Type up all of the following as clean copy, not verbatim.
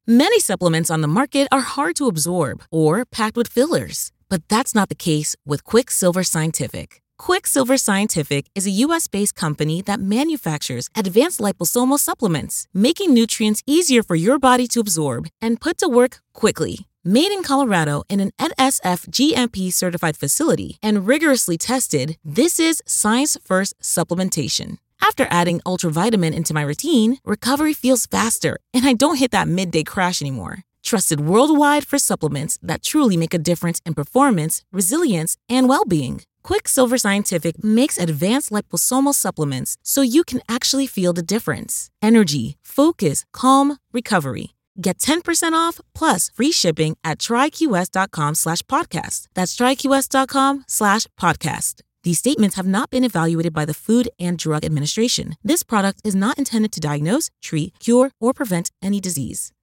Many supplements on the market are hard to absorb or packed with fillers, but that's not the case with Quicksilver Scientific. Quicksilver Scientific is a U.S.-based company that manufactures advanced liposomal supplements, making nutrients easier for your body to absorb and put to work quickly. Made in Colorado in an NSF GMP-certified facility and rigorously tested, this is science-first supplementation. After adding Ultravitamin into my routine, recovery feels faster, and I don't hit that midday crash anymore. Trusted worldwide for supplements that truly make a difference in performance, resilience, and well-being. Quicksilver Scientific makes advanced liposomal supplements so you can actually feel the difference. Energy, focus, calm, recovery. Get 10% off plus free shipping at tryqs.com/podcast. That's tryqs.com/podcast. These statements have not been evaluated by the Food and Drug Administration. This product is not intended to diagnose, treat, cure, or prevent any disease.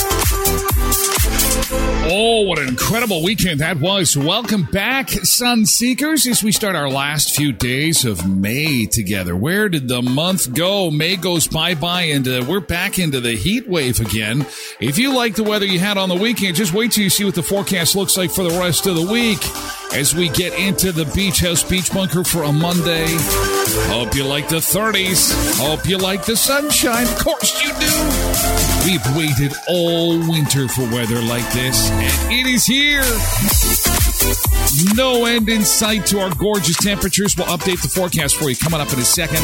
Oh, what an incredible weekend that was. Welcome back, Sun Seekers, as we start our last few days of May together. Where did the month go? May goes bye-bye, and we're back into the heat wave again. If you like the weather you had on the weekend, just wait till you see what the forecast looks like for the rest of the week as we get into the Beach House Beach Bunker for a Monday. Hope you like the 30s. Hope you like the sunshine. Of course you do. We've waited all winter for weather like this, and it is here. No end in sight to our gorgeous temperatures. We'll update the forecast for you coming up in a second.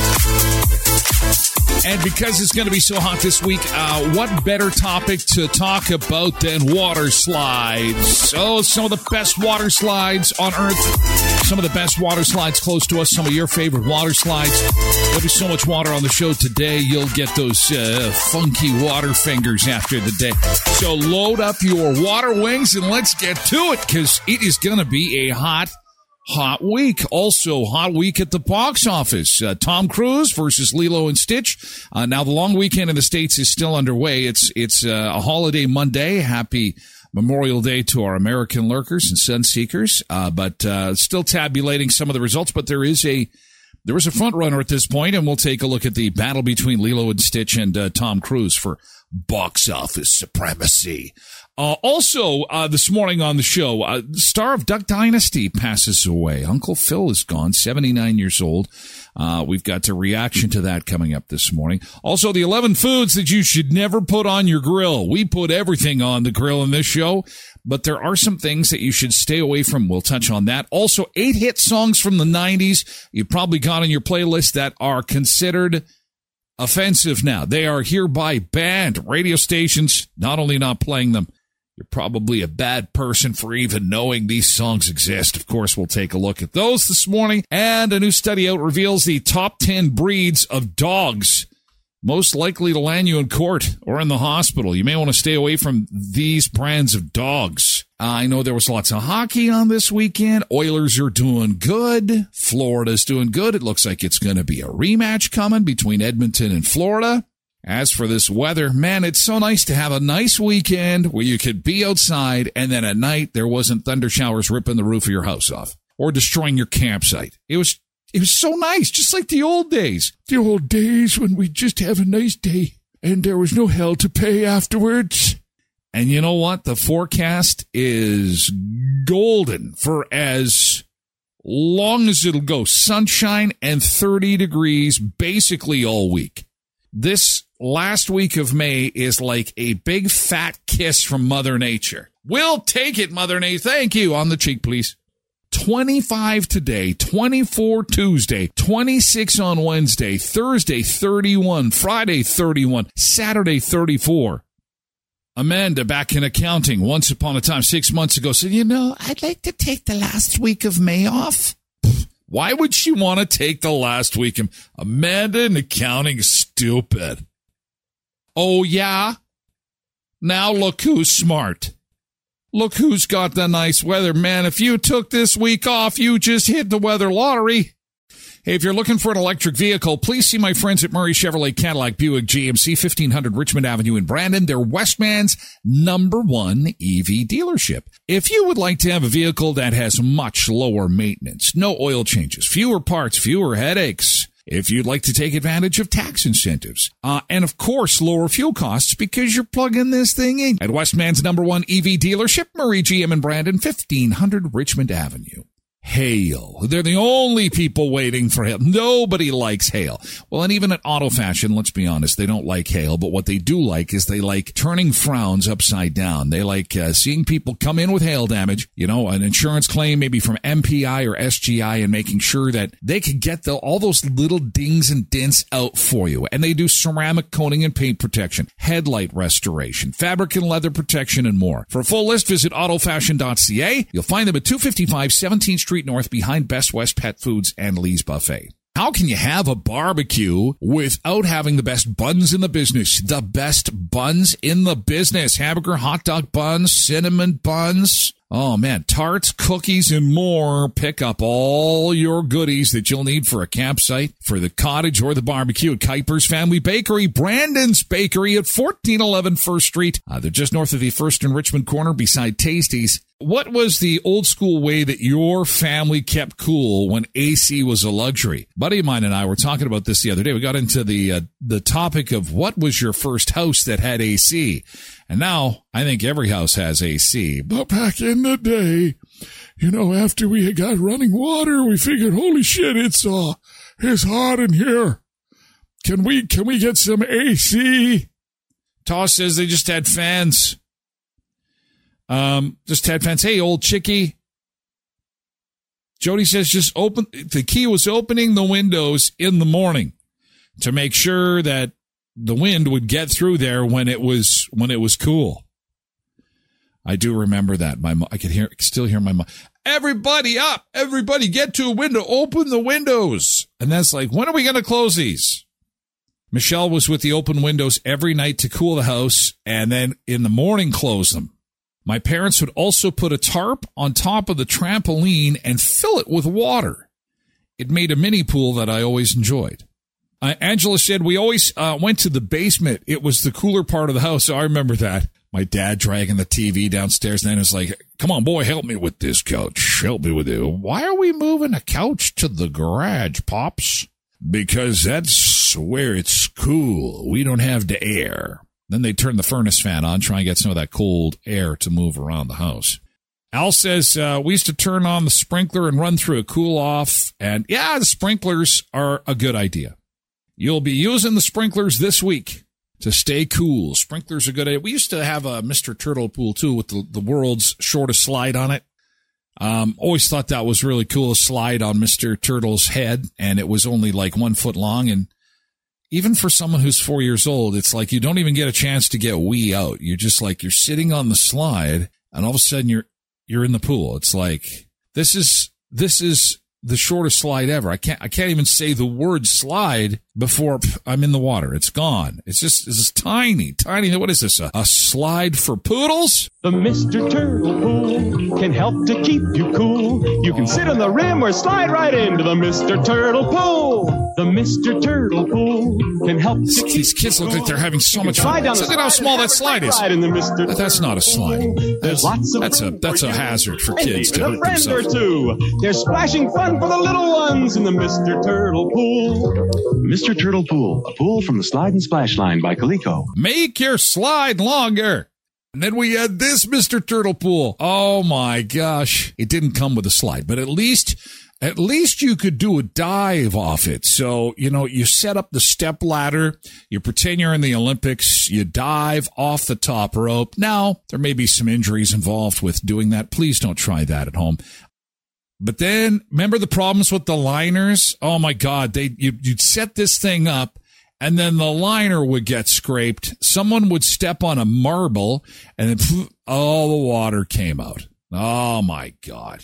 And because it's going to be so hot this week, what better topic to talk about than water slides? Oh, some of the best water slides on Earth. Some of the best water slides close to us. Some of your favorite water slides. There'll be so much water on the show today, you'll get those funky water fingers after the day. So load up your water wings and let's get to it, because it is going to be a hot week. Also, hot week at the box office. Tom Cruise versus Lilo and Stitch. Now, the long weekend in the States is still underway. It's a holiday Monday. Happy Memorial Day to our American lurkers and sun seekers. But still tabulating some of the results. But there is a front runner at this point, and we'll take a look at the battle between Lilo and Stitch and Tom Cruise for box office supremacy. Also, this morning on the show, the star of Duck Dynasty passes away. Uncle Phil is gone, 79 years old. We've got a reaction to that coming up this morning. Also, the 11 foods that you should never put on your grill. We put everything on the grill in this show, but there are some things that you should stay away from. We'll touch on that. Also, 8 hit songs from the 90s you probably got on your playlist that are considered offensive now. They are hereby banned. Radio stations not only not playing them, you're probably a bad person for even knowing these songs exist. Of course, we'll take a look at those this morning. And a new study out reveals the top 10 breeds of dogs most likely to land you in court or in the hospital. You may want to stay away from these brands of dogs. I know there was lots of hockey on this weekend. Oilers are doing good. Florida's doing good. It looks like it's going to be a rematch coming between Edmonton and Florida. As for this weather, man, it's so nice to have a nice weekend where you could be outside and then at night there wasn't thunder showers ripping the roof of your house off or destroying your campsite. It was so nice, just like the old days. The old days when we'd just have a nice day and there was no hell to pay afterwards. And you know what? The forecast is golden for as long as it'll go. Sunshine and 30 degrees basically all week. This last week of May is like a big fat kiss from Mother Nature. We'll take it, Mother Nature. Thank you. On the cheek, please. 25 today, 24 Tuesday, 26 on Wednesday, Thursday 31, Friday 31, Saturday 34. Amanda, back in accounting, once upon a time, 6 months ago, said, I'd like to take the last week of May off. Why would she want to take the last week? Amanda in accounting is stupid. Oh, yeah? Now look who's smart. Look who's got the nice weather. Man, if you took this week off, you just hit the weather lottery. Hey, if you're looking for an electric vehicle, please see my friends at Murray Chevrolet Cadillac Buick GMC, 1500 Richmond Avenue in Brandon. They're Westman's #1 EV dealership. If you would like to have a vehicle that has much lower maintenance, no oil changes, fewer parts, fewer headaches, if you'd like to take advantage of tax incentives. And of course, lower fuel costs because you're plugging this thing in. At Westman's #1 EV dealership, Murray GM and Brandon, 1500 Richmond Avenue. Hail. They're the only people waiting for hail. Nobody likes hail. Well, and even at Auto Fashion, let's be honest, they don't like hail, but what they do like is they like turning frowns upside down. They like seeing people come in with hail damage, an insurance claim maybe from MPI or SGI, and making sure that they can get all those little dings and dents out for you. And they do ceramic coating and paint protection, headlight restoration, fabric and leather protection, and more. For a full list, visit autofashion.ca. You'll find them at 255 17th Street North behind Best West Pet Foods and Lee's Buffet. How can you have a barbecue without having the best buns in the business? The best buns in the business. Hamburger, hot dog buns, cinnamon buns. Oh, man, tarts, cookies, and more. Pick up all your goodies that you'll need for a campsite, for the cottage, or the barbecue at Kuiper's Family Bakery, Brandon's Bakery at 1411 First Street. They're just north of the First and Richmond corner beside Tasty's. What was the old school way that your family kept cool when AC was a luxury? Buddy of mine and I were talking about this the other day. We got into the topic of what was your first house that had AC? And now I think every house has AC. But back in the day, after we had got running water, we figured, holy shit, it's hot in here. Can we get some AC? Toss says they just had fans. Hey, old chickie. Jody says the key was opening the windows in the morning to make sure that the wind would get through there when it was cool. I do remember that. I could still hear my mom. Everybody up! Everybody get to a window. Open the windows. And that's like, when are we going to close these? Michelle was with the open windows every night to cool the house, and then in the morning close them. My parents would also put a tarp on top of the trampoline and fill it with water. It made a mini pool that I always enjoyed. Angela said we always went to the basement. It was the cooler part of the house. So I remember that. My dad dragging the TV downstairs, and then it's like, come on, boy, help me with this couch. Help me with it. Why are we moving a couch to the garage, Pops? Because that's where it's cool. We don't have the air. Then they turn the furnace fan on, try and get some of that cold air to move around the house. Al says, we used to turn on the sprinkler and run through a cool off. And yeah, the sprinklers are a good idea. You'll be using the sprinklers this week to stay cool. Sprinklers are good idea. We used to have a Mr. Turtle pool too with the world's shortest slide on it. Always thought that was really cool, a slide on Mr. Turtle's head. And it was only like 1 foot long, and even for someone who's 4 years old, it's like you don't even get a chance to get wee out. You're just like, you're sitting on the slide, and all of a sudden you're in the pool. It's like, this is the shortest slide ever. I can't even say the word slide before I'm in the water. It's gone. It's just tiny. What is this? A slide for poodles? The Mr. Turtle Pool can help to keep you cool. You can sit on the rim or slide right into the Mr. Turtle Pool. The Mr. Turtle Pool can help. These kids look like they're having so much fun. Look at how small that slide is. That's not a slide. That's a hazard for kids to hurt themselves. They're splashing fun for the little ones in the Mr. Turtle Pool. Mr. Turtle Pool, a pool from the Slide and Splash line by Coleco. Make your slide longer. And then we had this Mr. Turtle Pool. Oh my gosh. It didn't come with a slide, but at least you could do a dive off it. So, you set up the step ladder, you pretend you're in the Olympics, you dive off the top rope. Now, there may be some injuries involved with doing that. Please don't try that at home. But then, remember the problems with the liners? Oh my God, you'd set this thing up, and then the liner would get scraped. Someone would step on a marble, and then all the water came out. Oh my God.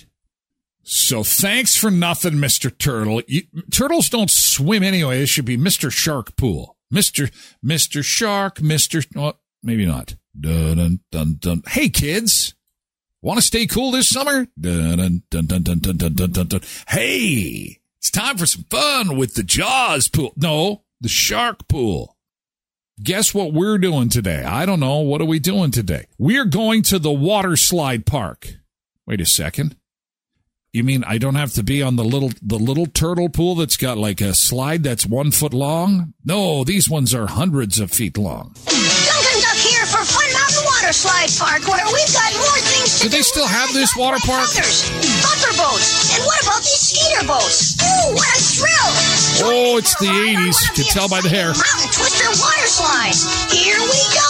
So thanks for nothing, Mr. Turtle. Turtles don't swim anyway. It should be Mr. Shark Pool. Mr. Shark, well, maybe not. Dun, dun, dun, dun. Hey, kids. Want to stay cool this summer? Dun, dun, dun, dun, dun, dun, dun, dun, dun. Hey, it's time for some fun with the Jaws pool. No, the Shark Pool. Guess what we're doing today? I don't know. What are we doing today? We're going to the water slide park. Wait a second. You mean I don't have to be on the little turtle pool that's got like a slide that's 1 foot long? No, these ones are hundreds of feet long. Duncan Duck here for Fun Mountain Water Slide Park, where we've got more things to do. Do they still have this water park? Bumper boats. And what about these skeeter boats? Ooh, what a thrill. Oh, it's the 80s. You can tell by the hair. Mountain Twister water slides. Here we go.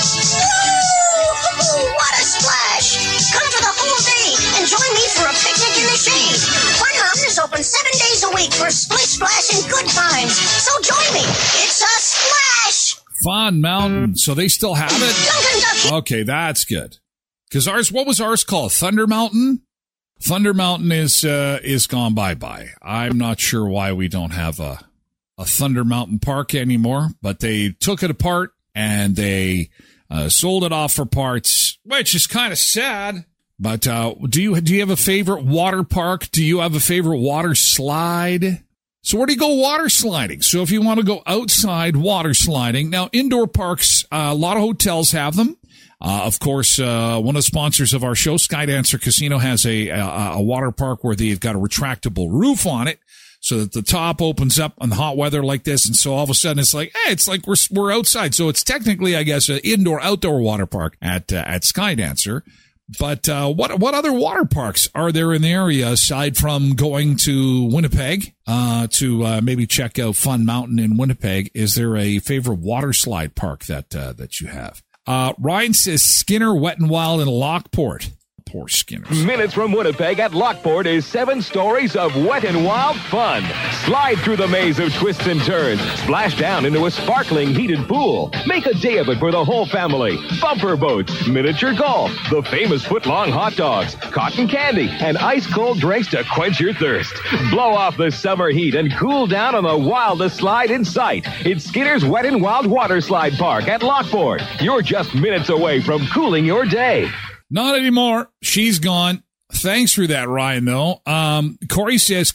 Woo! What a splash. Come for the whole day and join me for a picnic in the shade. Fun Mountain is open 7 days a week for split splash and good times. So join me. It's a splash. Fun Mountain. So they still have it? Okay, that's good. Because what was ours called? Thunder Mountain? Thunder Mountain is gone bye-bye. I'm not sure why we don't have a Thunder Mountain Park anymore, but they took it apart and they sold it off for parts, which is kind of sad. But do you have a favorite water park? Do you have a favorite water slide? So where do you go water sliding? So if you want to go outside water sliding, now indoor parks, a lot of hotels have them. Of course, one of the sponsors of our show, Skydancer Casino, has a water park where they've got a retractable roof on it so that the top opens up on hot weather like this. And so all of a sudden it's like, hey, it's like we're outside. So it's technically, I guess, an outdoor water park at Skydancer. But what other water parks are there in the area aside from going to Winnipeg to maybe check out Fun Mountain in Winnipeg? Is there a favorite water slide park that you have? Ryan says Skinner, Wet and Wild in Lockport. Poor Skinner. Minutes from Winnipeg at Lockport is 7 stories of wet and wild fun. Slide through the maze of twists and turns. Splash down into a sparkling heated pool. Make a day of it for the whole family. Bumper boats, miniature golf, the famous foot-long hot dogs, cotton candy, and ice-cold drinks to quench your thirst. Blow off the summer heat and cool down on the wildest slide in sight. It's Skinner's Wet and Wild Water Slide Park at Lockport. You're just minutes away from cooling your day. Not anymore. She's gone. Thanks for that, Ryan, though. Corey says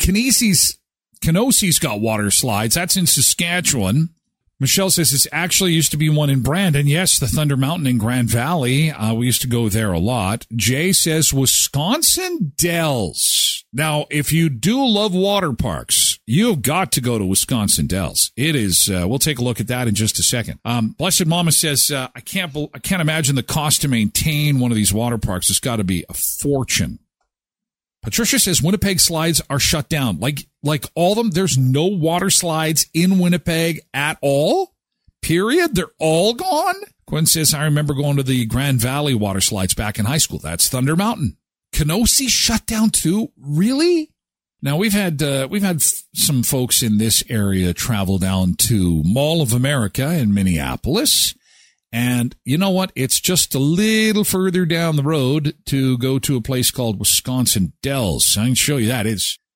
Kenosie's got water slides. That's in Saskatchewan. Michelle says it's actually used to be one in Brandon. Yes, the Thunder Mountain in Grand Valley. We used to go there a lot. Jay says Wisconsin Dells. Now, if you do love water parks, you've got to go to Wisconsin Dells. It is, we'll take a look at that in just a second. Blessed Mama says, I can't imagine the cost to maintain one of these water parks. It's got to be a fortune. Patricia says Winnipeg slides are shut down. Like all of them, there's no water slides in Winnipeg at all. Period. They're all gone. Gwen says, I remember going to the Grand Valley water slides back in high school. That's Thunder Mountain. Kenosee shut down too? Really? Now we've had some folks in this area travel down to Mall of America in Minneapolis. And you know what? It's just a little further down the road to go to a place called Wisconsin Dells. I can show you that.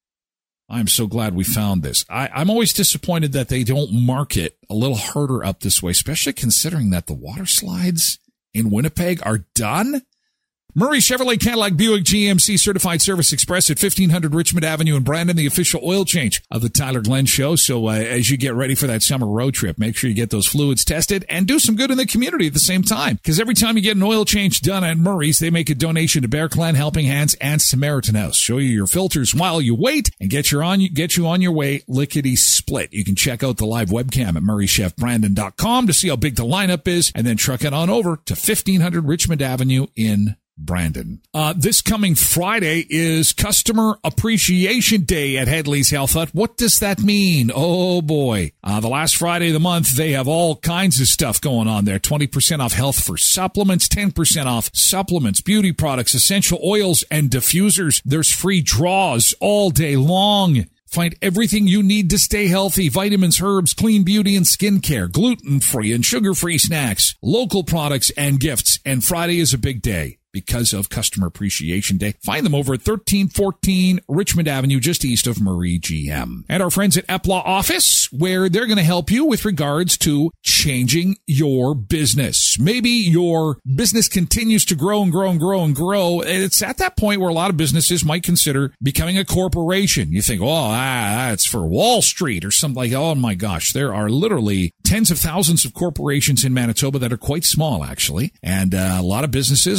I'm so glad we found this. I'm always disappointed that they don't market a little harder up this way, especially considering that the water slides in Winnipeg are done. Murray Chevrolet Cadillac Buick GMC Certified Service Express at 1500 Richmond Avenue in Brandon, the official oil change of the Tyler Glenn Show. So as you get ready for that summer road trip, make sure you get those fluids tested and do some good in the community at the same time. Because every time you get an oil change done at Murray's, they make a donation to Bear Clan, Helping Hands, and Samaritan House. Show you your filters while you wait and get you on your way lickety split. You can check out the live webcam at murraychefbrandon.com to see how big the lineup is, and then truck it on over to 1500 Richmond Avenue in Brandon. This coming Friday is Customer Appreciation Day at Headley's Health Hut. What does that mean? Oh boy. The last Friday of the month, they have all kinds of stuff going on there. 20% off health for supplements, 10% off supplements, beauty products, essential oils, and diffusers. There's free draws all day long. Find everything you need to stay healthy. Vitamins, herbs, clean beauty, and skincare. Gluten-free and sugar-free snacks. Local products and gifts. And Friday is a big day because of Customer Appreciation Day. Find them over at 1314 Richmond Avenue, just east of Murray GM. And our friends at Epla Office, where they're going to help you with regards to changing your business. Maybe your business continues to grow and grow and grow and grow. It's at that point where a lot of businesses might consider becoming a corporation. You think, oh, that's for Wall Street or something like that. Oh my gosh, there are literally tens of thousands of corporations in Manitoba that are quite small, actually. And a lot of businesses will make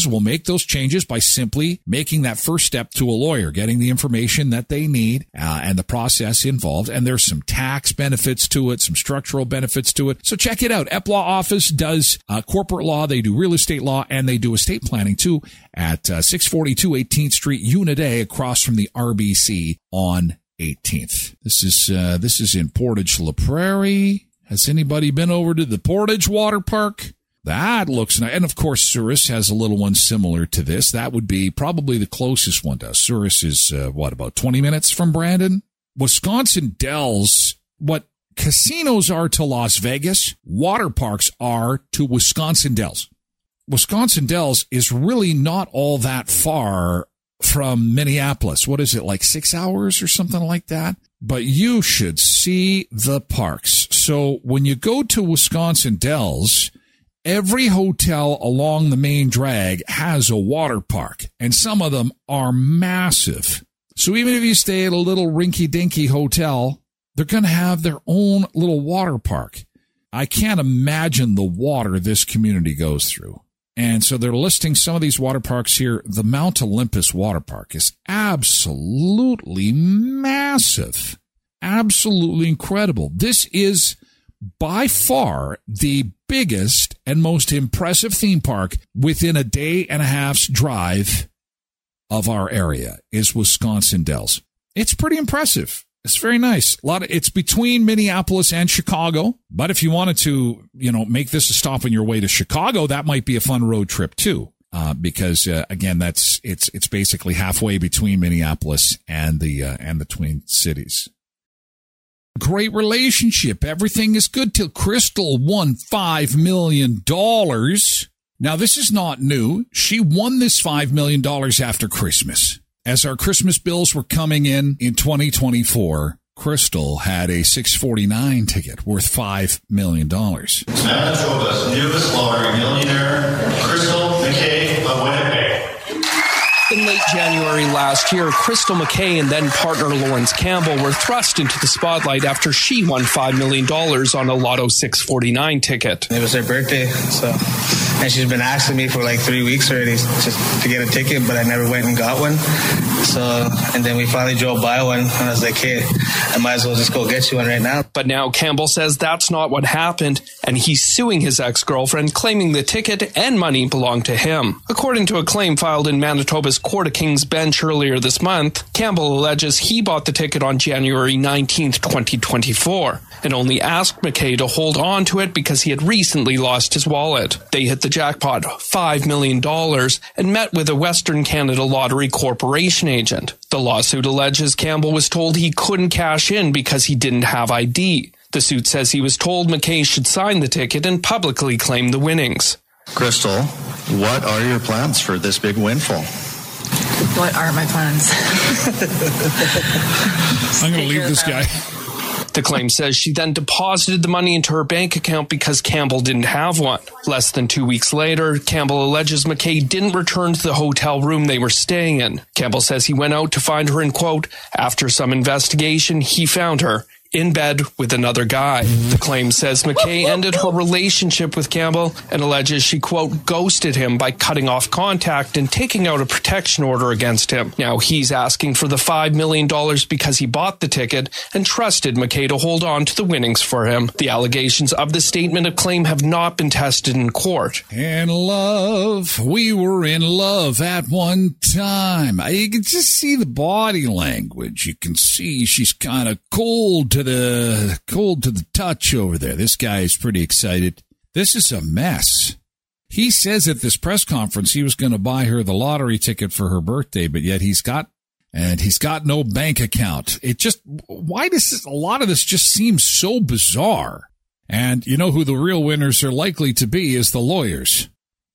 make those changes by simply making that first step to a lawyer, getting the information that they need and the process involved. And there's some tax benefits to it, some structural benefits to it. So check it out. Epp Law Office does corporate law. They do real estate law, and they do estate planning too at 642 18th Street, Unit A, across from the RBC on 18th. This is in Portage La Prairie. Has anybody been over to the Portage Water Park? That looks nice. And of course, Souris has a little one similar to this. That would be probably the closest one to us. Souris is, about 20 minutes from Brandon? Wisconsin Dells, what casinos are to Las Vegas, water parks are to Wisconsin Dells. Wisconsin Dells is really not all that far from Minneapolis. What is it, like 6 hours or something like that? But you should see the parks. So when you go to Wisconsin Dells, every hotel along the main drag has a water park, and some of them are massive. So even if you stay at a little rinky-dinky hotel, they're going to have their own little water park. I can't imagine the water this community goes through. And so they're listing some of these water parks here. The Mount Olympus Water Park is absolutely massive, absolutely incredible. This is by far the biggest and most impressive theme park within a day and a half's drive of our area is Wisconsin Dells. It's pretty impressive. It's very nice. It's between Minneapolis and Chicago. But if you wanted to, make this a stop on your way to Chicago, that might be a fun road trip too. Because again, it's basically halfway between Minneapolis and the Twin Cities. Great relationship. Everything is good till Crystal won $5 million. Now, this is not new. She won this $5 million after Christmas. As our Christmas bills were coming in 2024, Crystal had a 649 ticket worth $5 million. Manitoba's newest lottery millionaire, Crystal McKay of Winnipeg. In late January last year, Crystal McKay and then partner Lawrence Campbell were thrust into the spotlight after she won $5 million on a Lotto 649 ticket. It was her birthday, and she's been asking me for like 3 weeks already just to get a ticket, but I never went and got one. And then we finally drove by one, and I was like, hey, I might as well just go get you one right now. But now Campbell says that's not what happened, and he's suing his ex-girlfriend, claiming the ticket and money belonged to him. According to a claim filed in Manitoba's Court of King's Bench earlier this month, Campbell alleges he bought the ticket on January 19th, 2024, and only asked McKay to hold on to it because he had recently lost his wallet. They hit the jackpot, $5 million, and met with a Western Canada Lottery Corporation agent. The lawsuit alleges Campbell was told he couldn't cash in because he didn't have ID. The suit says he was told McKay should sign the ticket and publicly claim the winnings. Crystal, what are your plans for this big windfall? What are my plans? I'm going to leave this guy. The claim says she then deposited the money into her bank account because Campbell didn't have one. Less than 2 weeks later, Campbell alleges McKay didn't return to the hotel room they were staying in. Campbell says he went out to find her and, quote, after some investigation, he found her in bed with another guy. The claim says McKay ended her relationship with Campbell and alleges she, quote, ghosted him by cutting off contact and taking out a protection order against him. Now he's asking for the $5 million because he bought the ticket and trusted McKay to hold on to the winnings for him. The allegations of the statement of claim have not been tested in court. In love. We were in love at one time. You can just see the body language. You can see she's kind of cold to the touch over there. This guy is pretty excited. This is a mess. He says at this press conference he was going to buy her the lottery ticket for her birthday, but yet he's got no bank account. Why does a lot of this just seems so bizarre? And you know who the real winners are likely to be is the lawyers.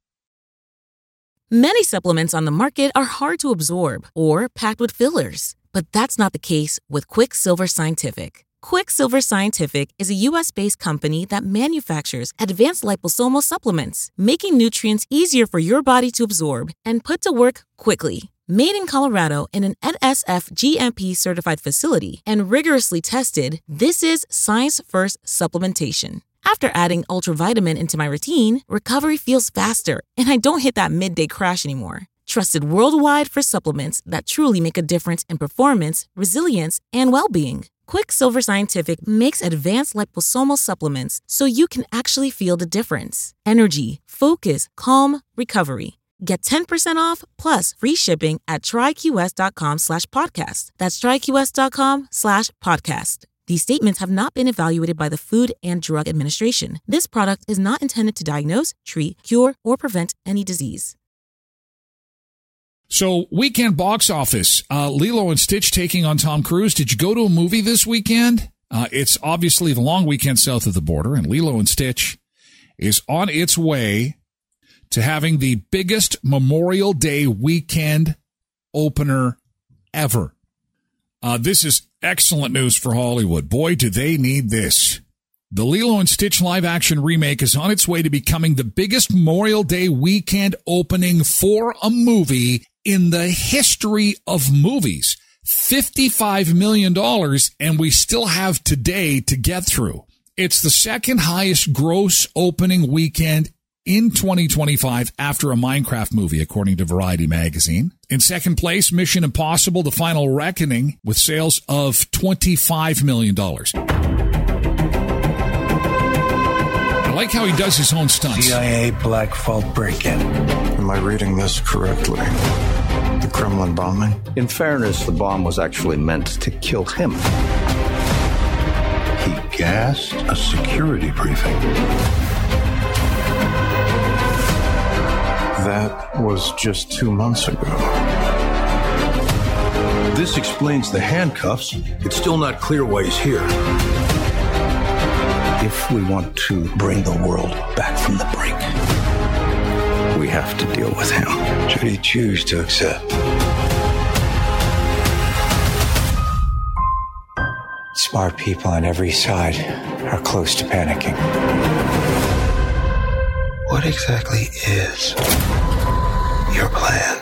Many supplements on the market are hard to absorb or packed with fillers, but that's not the case with Quicksilver Scientific. Quicksilver Scientific is a U.S.-based company that manufactures advanced liposomal supplements, making nutrients easier for your body to absorb and put to work quickly. Made in Colorado in an NSF GMP-certified facility and rigorously tested, this is science-first supplementation. After adding Ultravitamin into my routine, recovery feels faster, and I don't hit that midday crash anymore. Trusted worldwide for supplements that truly make a difference in performance, resilience, and well-being. Quicksilver Scientific makes advanced liposomal supplements so you can actually feel the difference. Energy, focus, calm, recovery. Get 10% off plus free shipping at tryqs.com/podcast. That's tryqs.com/podcast. These statements have not been evaluated by the Food and Drug Administration. This product is not intended to diagnose, treat, cure, or prevent any disease. So, weekend box office, Lilo and Stitch taking on Tom Cruise. Did you go to a movie this weekend? It's obviously the long weekend south of the border, and Lilo and Stitch is on its way to having the biggest Memorial Day weekend opener ever. This is excellent news for Hollywood. Boy, do they need this. The Lilo and Stitch live-action remake is on its way to becoming the biggest Memorial Day weekend opening for a movie in the history of movies. $55 million, and we still have today to get through. It's the second highest gross opening weekend in 2025 after a Minecraft movie, according to Variety magazine. In second place, Mission Impossible: The Final Reckoning, with sales of $25 million. I like how he does his own stunts. CIA Black Vault break-in. Am I reading this correctly? The Kremlin bombing? In fairness, the bomb was actually meant to kill him. He gassed a security briefing. That was just 2 months ago. This explains the handcuffs. It's still not clear why he's here. If we want to bring the world back from the brink, we have to deal with him. Should he choose to accept? Smart people on every side are close to panicking. What exactly is your plan?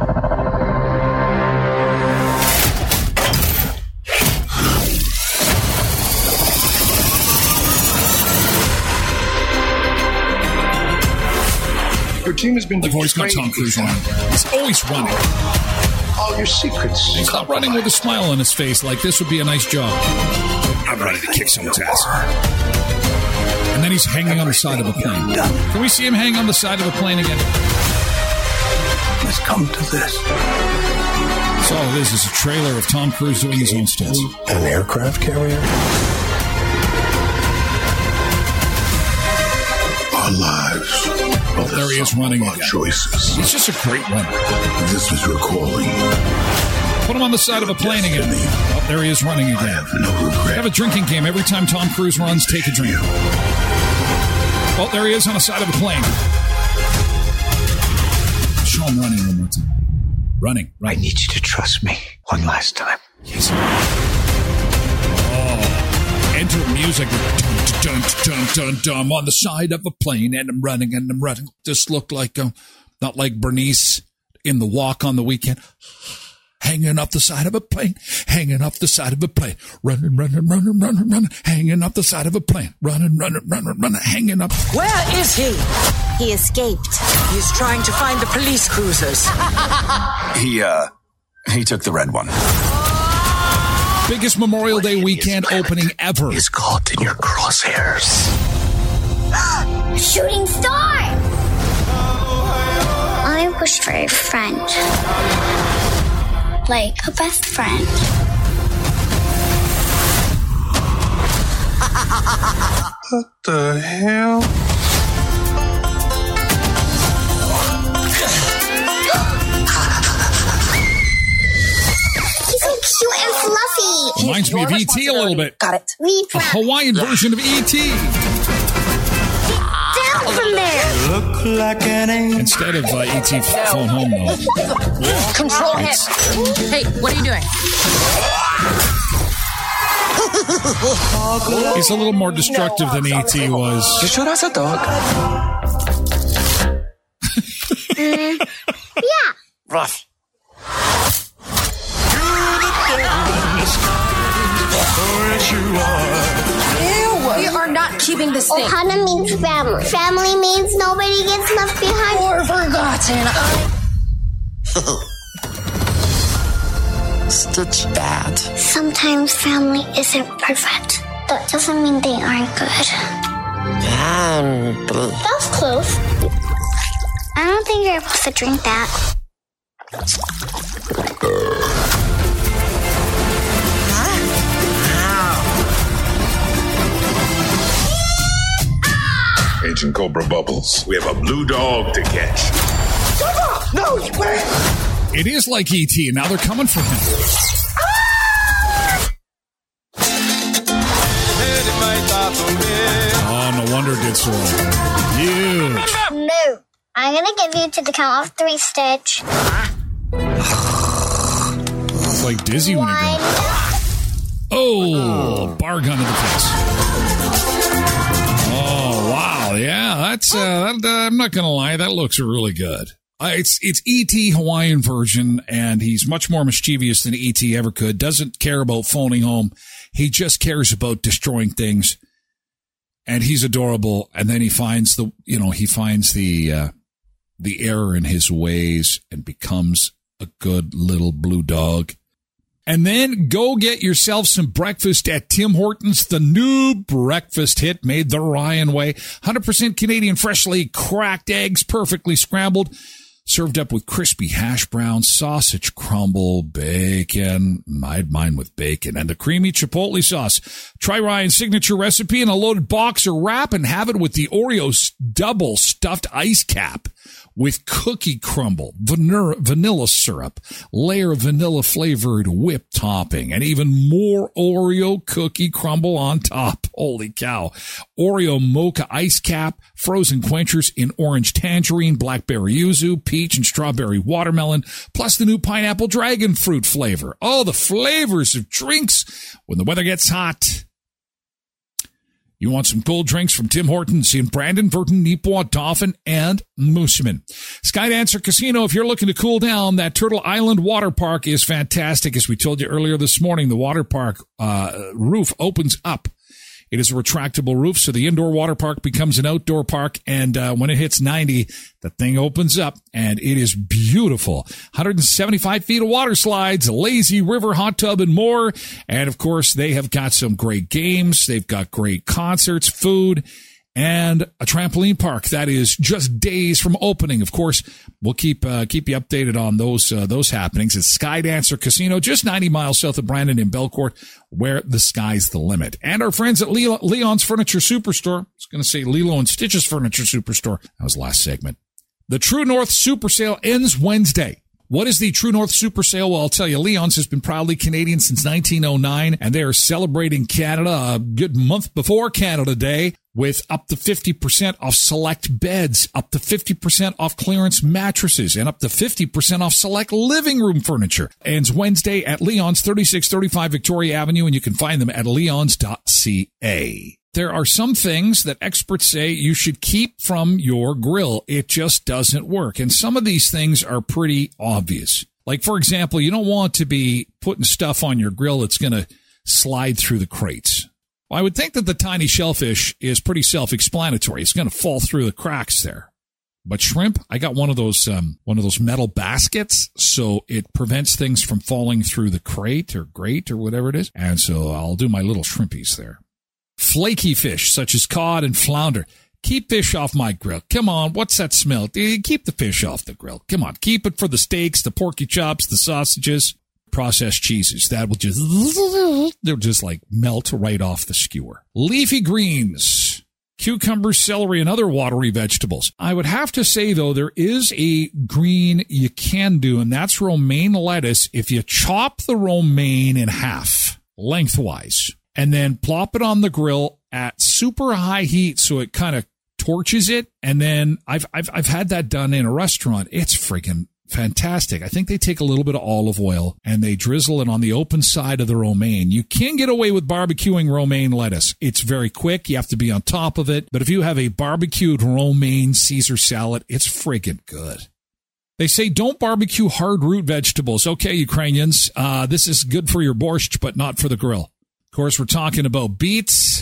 Your team has been. The voice got Tom Cruise running. He's always running. All your secrets. He's not running with a smile on his face like this would be a nice job. I'm ready to kick someone's ass. And then he's hanging on the side of a plane. Can we see him hang on the side of a plane again? Let's come to this. That's all it is a trailer of Tom Cruise doing his own stunts. An aircraft carrier? Our lives. Oh, there he is running again. Choices. He's just a great runner. This is your calling. Put him on the side of a plane again. Oh, there he is running again. I have no regret. Have a drinking game. Every time Tom Cruise runs, take a drink. Oh, there he is on the side of a plane. Show him running one more time. Running. Right. I need you to trust me one last time. Yes. Oh, enter music. Dun, dun, dun, dun, dun. I'm on the side of a plane and I'm running. Just looked like, not like Bernice in The Walk on the Weekend. Hanging up the side of a plane, hanging up the side of a plane, running, hanging up the side of a plane, running, hanging up. Where is he? He escaped. He's trying to find the police cruisers. He took the red one. Biggest Memorial Day weekend opening ever. He's caught in your crosshairs. Shooting star! I wish for a friend. Like a best friend. What the hell? He's so cute and fluffy. Reminds me of E.T. a little bit. Got it. A Hawaiian version of E.T. Down from there. Look like an angel. Instead of E.T. phone home, though. Control him. Hey, what are you doing? He's a little more destructive than E.T. was. You sure that's a dog? Yeah. Rough. Ew, we are not keeping this thing. Oh, Santa. Stitch Dad. Sometimes family isn't perfect. That doesn't mean they aren't good. That was close. I don't think you're supposed to drink that. Agent Cobra Bubbles, we have a blue dog to catch. No, wait. It is like E.T., and now they're coming for him. Oh, no wonder it did so well. Huge. No. I'm going to give you to the count of 3, Stitch. It's like dizzy when you go. Oh, bar gun to the face. Oh, wow. Yeah, that's, I'm not going to lie. That looks really good. It's E.T. Hawaiian version, and he's much more mischievous than E.T. ever could. Doesn't care about phoning home. He just cares about destroying things. And he's adorable. And then he finds the error in his ways and becomes a good little blue dog. And then go get yourself some breakfast at Tim Hortons, the new breakfast hit made the Ryan way. 100% Canadian freshly cracked eggs, perfectly scrambled, served up with crispy hash browns, sausage crumble, bacon. I had mine with bacon and the creamy chipotle sauce. Try Ryan's signature recipe in a loaded box or wrap and have it with the Oreo double stuffed ice cap with cookie crumble, vanilla syrup, layer of vanilla flavored whipped topping, and even more Oreo cookie crumble on top. Holy cow. Oreo mocha ice cap, frozen quenchers in orange tangerine, blackberry yuzu, peach, and strawberry watermelon, plus the new pineapple dragon fruit flavor. Oh, the flavors of drinks when the weather gets hot. You want some cold drinks from Tim Hortons in Brandon, Virton, Neepawa, Dauphin, and Moosomin. Skydancer Casino, if you're looking to cool down, that Turtle Island water park is fantastic. As we told you earlier this morning, the water park roof opens up. It is a retractable roof, so the indoor water park becomes an outdoor park, and when it hits 90, the thing opens up, and it is beautiful. 175 feet of water slides, a lazy river hot tub, and more. And, of course, they have got some great games. They've got great concerts, food, and a trampoline park that is just days from opening. Of course, we'll keep you updated on those happenings. It's Skydancer Casino, just 90 miles south of Brandon in Belcourt, where the sky's the limit. And our friends at Leon's Furniture Superstore. I was going to say Lilo and Stitch's Furniture Superstore. That was last segment. The True North Super Sale ends Wednesday. What is the True North Super Sale? Well, I'll tell you, Leon's has been proudly Canadian since 1909, and they are celebrating Canada a good month before Canada Day with up to 50% off select beds, up to 50% off clearance mattresses, and up to 50% off select living room furniture. Ends Wednesday at Leon's, 3635 Victoria Avenue, and you can find them at leons.ca. There are some things that experts say you should keep from your grill. It just doesn't work. And some of these things are pretty obvious. Like, for example, you don't want to be putting stuff on your grill that's going to slide through the crates. Well, I would think that the tiny shellfish is pretty self-explanatory. It's going to fall through the cracks there. But shrimp, I got one of those metal baskets, so it prevents things from falling through the crate or grate or whatever it is. And so I'll do my little shrimpies there. Flaky fish, such as cod and flounder. Keep fish off my grill. Come on, what's that smell? Keep the fish off the grill. Come on, keep it for the steaks, the porky chops, the sausages, processed cheeses. That will they'll just like melt right off the skewer. Leafy greens, cucumbers, celery, and other watery vegetables. I would have to say, though, there is a green you can do, and that's romaine lettuce. If you chop the romaine in half lengthwise, and then plop it on the grill at super high heat so it kind of torches it. And then I've had that done in a restaurant. It's freaking fantastic. I think they take a little bit of olive oil and they drizzle it on the open side of the romaine. You can get away with barbecuing romaine lettuce. It's very quick. You have to be on top of it. But if you have a barbecued romaine Caesar salad, it's freaking good. They say don't barbecue hard root vegetables. Okay, Ukrainians, this is good for your borscht, but not for the grill. Of course, we're talking about beets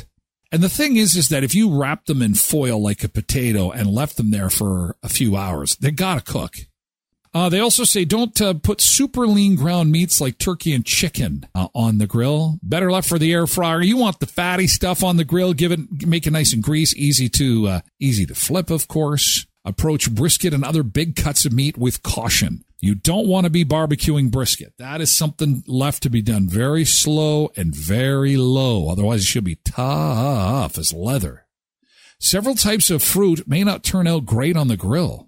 And the thing is that if you wrap them in foil like a potato and left them there for a few hours, they gotta cook. They also say don't put super lean ground meats like turkey and chicken on the grill. Better left for the air fryer. You want the fatty stuff on the grill. Make it nice and greasy, easy to flip, of course. Approach brisket and other big cuts of meat with caution. You don't want to be barbecuing brisket. That is something left to be done very slow and very low. Otherwise, it should be tough as leather. Several types of fruit may not turn out great on the grill.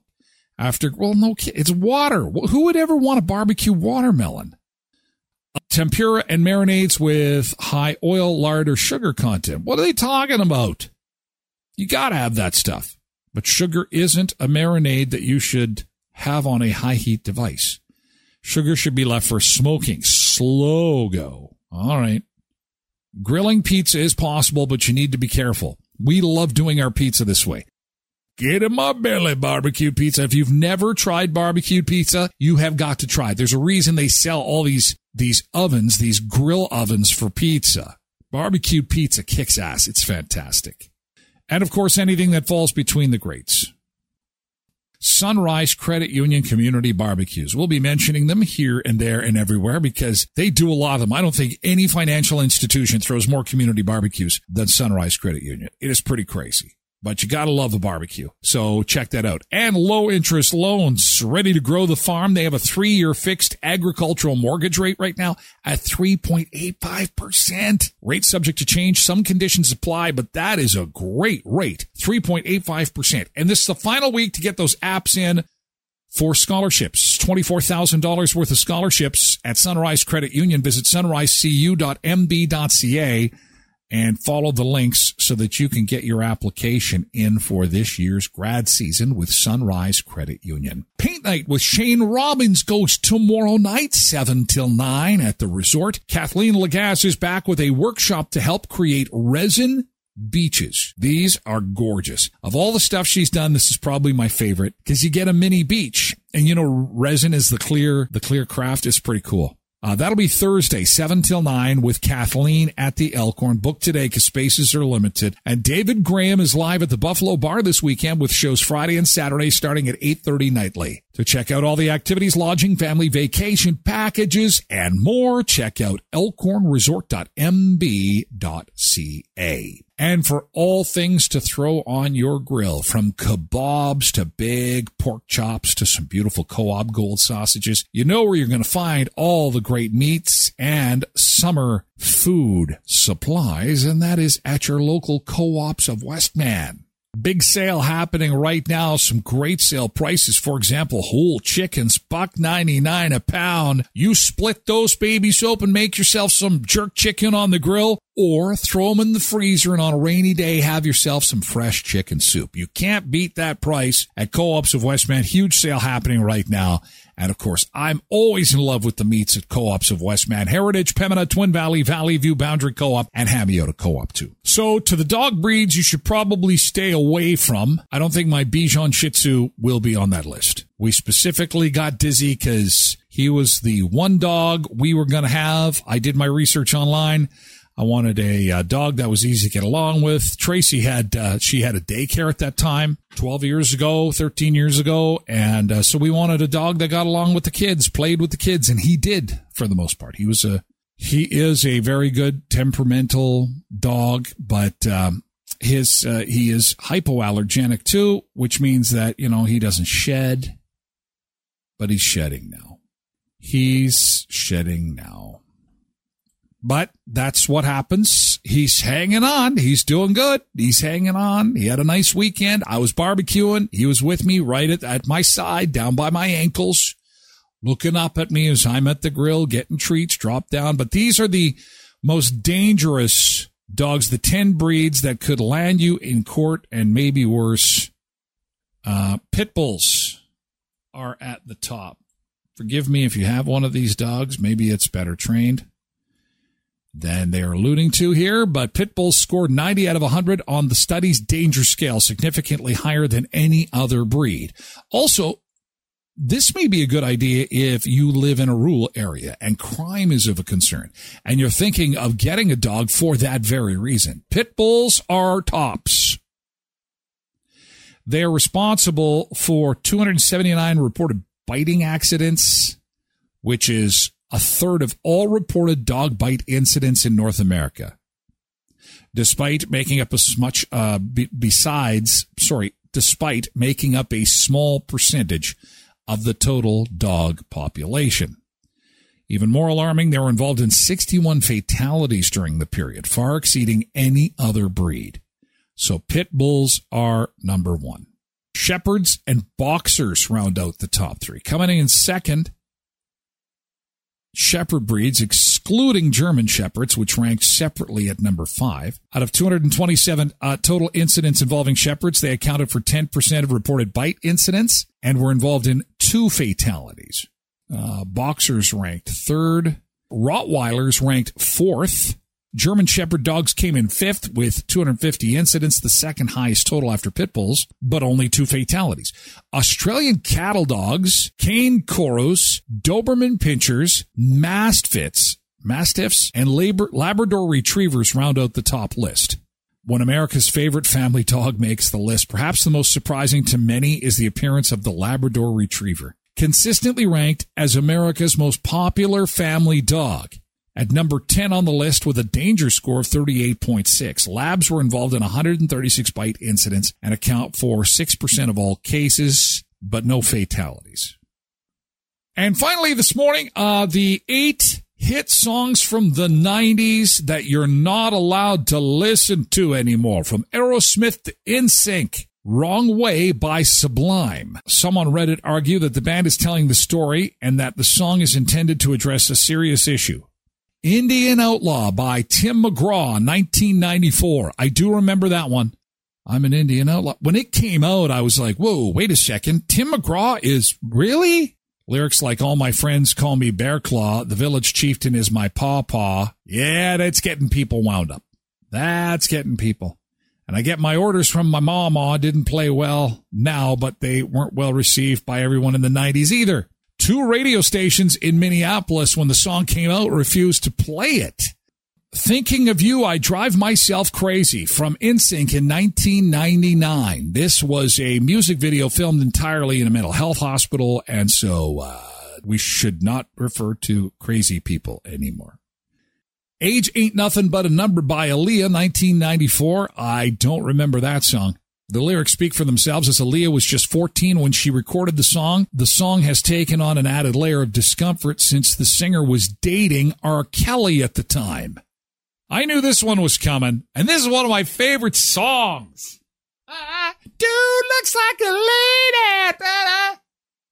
It's water. Who would ever want to barbecue watermelon? Tempura and marinades with high oil, lard, or sugar content. What are they talking about? You got to have that stuff. But sugar isn't a marinade that you should have on a high heat device. Sugar should be left for smoking. Slow go. All right. Grilling pizza is possible, but you need to be careful. We love doing our pizza this way. Get in my belly, barbecue pizza. If you've never tried barbecue pizza, you have got to try it. There's a reason they sell all these ovens, these grill ovens for pizza. Barbecue pizza kicks ass. It's fantastic. And, of course, anything that falls between the grates. Sunrise Credit Union Community Barbecues. We'll be mentioning them here and there and everywhere because they do a lot of them. I don't think any financial institution throws more community barbecues than Sunrise Credit Union. It is pretty crazy. But you gotta love a barbecue. So check that out. And low interest loans. Ready to grow the farm? They have a 3-year fixed agricultural mortgage rate right now at 3.85%. Rate subject to change. Some conditions apply, but that is a great rate. 3.85%. And this is the final week to get those apps in for scholarships. $24,000 worth of scholarships at Sunrise Credit Union. Visit sunrisecu.mb.ca. and follow the links so that you can get your application in for this year's grad season with Sunrise Credit Union. Paint night with Shane Robbins goes tomorrow night, 7 till 9 at the resort. Kathleen Lagasse is back with a workshop to help create resin beaches. These are gorgeous. Of all the stuff she's done, this is probably my favorite because you get a mini beach. And resin is the clear craft. It's pretty cool. That'll be Thursday, 7 till 9 with Kathleen at the Elkhorn. Book today because spaces are limited. And David Graham is live at the Buffalo Bar this weekend with shows Friday and Saturday starting at 8:30 nightly. To check out all the activities, lodging, family vacation packages, and more, check out elkhornresort.mb.ca. And for all things to throw on your grill, from kebabs to big pork chops to some beautiful Co-op Gold sausages, you know where you're going to find all the great meats and summer food supplies, and that is at your local Co-ops of Westman. Big sale happening right now. Some great sale prices. For example, whole chickens, $1.99 a pound. You split those babies open, make yourself some jerk chicken on the grill, or throw them in the freezer and on a rainy day, have yourself some fresh chicken soup. You can't beat that price at Co-ops of Westman. Huge sale happening right now. And, of course, I'm always in love with the meats at Co-ops of Westman. Heritage, Pembina, Twin Valley, Valley View, Boundary Co-op, and Hamiota Co-op, too. So, to the dog breeds you should probably stay away from, I don't think my Bichon Shih Tzu will be on that list. We specifically got Dizzy because he was the one dog we were going to have. I did my research online. I wanted a dog that was easy to get along with. Tracy she had a daycare at that time, 13 years ago. And so we wanted a dog that got along with the kids, played with the kids, and he did for the most part. He is a very good temperamental dog, but he is hypoallergenic too, which means that, he doesn't shed, but he's shedding now. But that's what happens. He's hanging on. He's doing good. He's hanging on. He had a nice weekend. I was barbecuing. He was with me right at my side, down by my ankles, looking up at me as I'm at the grill, getting treats, drop down. But these are the most dangerous dogs, the 10 breeds that could land you in court and maybe worse. Pit bulls are at the top. Forgive me if you have one of these dogs. Maybe it's better trained than they're alluding to here, but pit bulls scored 90 out of 100 on the study's danger scale, significantly higher than any other breed. Also, this may be a good idea if you live in a rural area and crime is of a concern and you're thinking of getting a dog for that very reason. Pit bulls are tops. They are responsible for 279 reported biting accidents, which is a third of all reported dog bite incidents in North America. Despite making up despite making up a small percentage of the total dog population. Even more alarming, they were involved in 61 fatalities during the period, far exceeding any other breed. So pit bulls are number one. Shepherds and boxers round out the top three. Coming in second, shepherd breeds, excluding German shepherds, which ranked separately at number 5. Out of 227 total incidents involving shepherds, they accounted for 10% of reported bite incidents and were involved in 2 fatalities. Boxers ranked 3rd. Rottweilers ranked 4th. German shepherd dogs came in 5th with 250 incidents, the second highest total after pit bulls, but only 2 fatalities. Australian cattle dogs, Cane Corsos, Doberman Pinschers, Mastiffs, and Labrador Retrievers round out the top list. When America's favorite family dog makes the list, perhaps the most surprising to many is the appearance of the Labrador Retriever, consistently ranked as America's most popular family dog. At number 10 on the list with a danger score of 38.6. Labs were involved in 136 bite incidents and account for 6% of all cases, but no fatalities. And finally this morning, the 8 hit songs from the 90s that you're not allowed to listen to anymore. From Aerosmith to NSYNC. Wrong Way by Sublime. Some on Reddit argue that the band is telling the story and that the song is intended to address a serious issue. Indian Outlaw by Tim McGraw, 1994. I do remember that one. I'm an Indian Outlaw. When it came out, I was like, whoa, wait a second. Tim McGraw is really? Lyrics like, all my friends call me Bear Claw. The village chieftain is my pawpaw. Yeah, that's getting people wound up. That's getting people. And I get my orders from my mama. Didn't play well now, but they weren't well received by everyone in the 90s either. 2 radio stations in Minneapolis, when the song came out, refused to play it. Thinking of You, I Drive Myself Crazy from NSYNC in 1999. This was a music video filmed entirely in a mental health hospital, and so we should not refer to crazy people anymore. Age Ain't Nothing But a Number by Aaliyah, 1994. I don't remember that song. The lyrics speak for themselves, as Aaliyah was just 14 when she recorded the song. The song has taken on an added layer of discomfort since the singer was dating R. Kelly at the time. I knew this one was coming, and this is one of my favorite songs. Dude looks like a lady.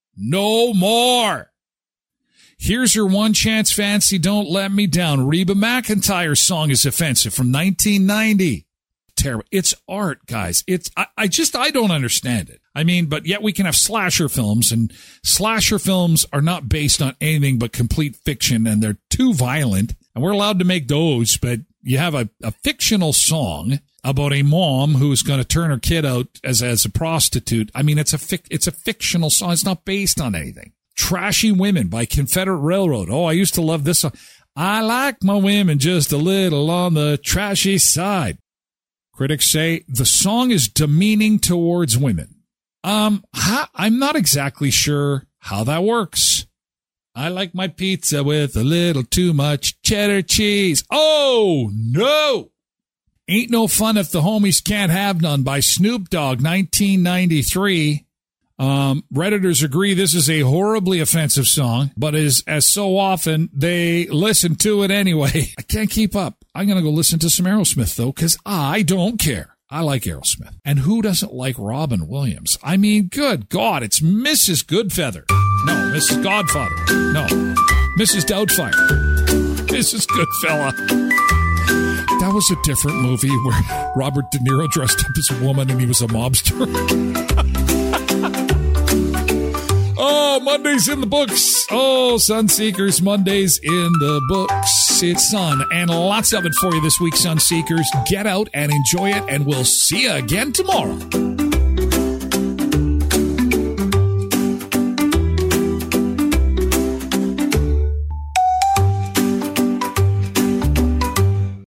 No more. Here's Your One Chance Fancy, Don't Let Me Down. Reba McEntire's song is offensive from 1990. Terrible. It's art, guys. I don't understand it. I mean, but yet we can have slasher films, and slasher films are not based on anything but complete fiction, and they're too violent, and we're allowed to make those, but you have a fictional song about a mom who's going to turn her kid out as a prostitute. I mean, it's a fictional song. It's not based on anything. Trashy Women by Confederate Railroad. Oh, I used to love this song. I like my women just a little on the trashy side. Critics say the song is demeaning towards women. I'm not exactly sure how that works. I like my pizza with a little too much cheddar cheese. Oh, no. Ain't No Fun If the Homies Can't Have None by Snoop Dogg, 1993. Redditors agree this is a horribly offensive song, but as so often, they listen to it anyway. I can't keep up. I'm going to go listen to some Aerosmith, though, because I don't care. I like Aerosmith. And who doesn't like Robin Williams? I mean, good God, it's Mrs. Goodfeather. No, Mrs. Godfather. No, Mrs. Doubtfire. Mrs. Goodfella. That was a different movie where Robert De Niro dressed up as a woman and he was a mobster. Oh, Mondays in the books. Oh, Sunseekers, Mondays in the books. It's sun and lots of it for you this week, Sunseekers. Get out and enjoy it, and we'll see you again tomorrow.